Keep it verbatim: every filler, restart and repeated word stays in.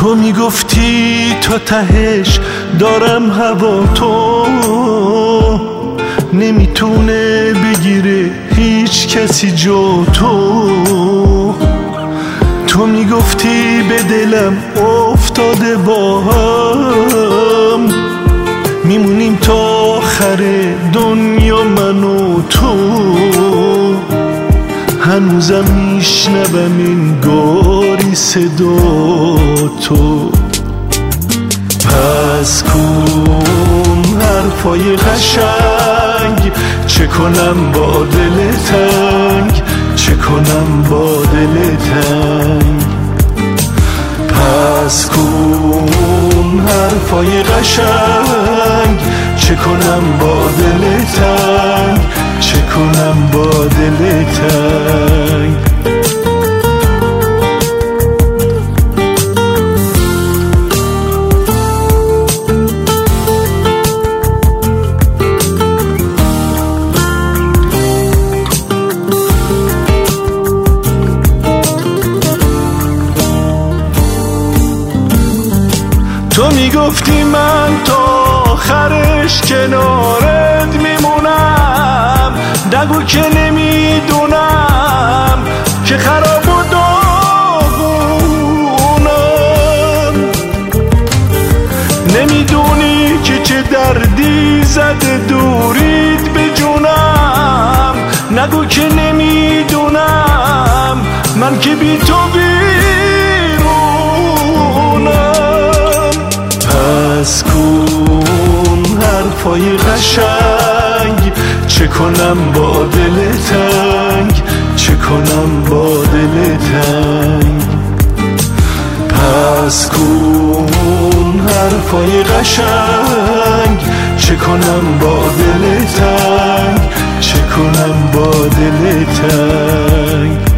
تو میگفتی تا تهش دارم هوا تو، نمیتونه بگیره هیچ کسی جو تو. تو میگفتی به دلم افتاده با هم، میمونیم تا آخر دنیا من و تو. هنوزم میشنوم انگاری صدا تو. پس کن حرفای قشنگ، چه کنم با دل تنگ، چه کنم با دل تنگ. پس کن حرفای قشنگ، چه کنم با دل تنگ، چه کنم با دل تنگ. تو میگفتی من تا آخرش کنارت میمونم، نگو که نمیدونم که خراب و داغونم. نمیدونی که چه دردی زده دورید به جونم، نگو که نمیدونم من که بی تو بیرونم. پس کن حرفای قشنگ، چه کنم با دل تنگ، چه کنم با دل تنگ. پس کن حرفای قشنگ، چه کنم با دل تنگ، چه کنم با دل تنگ.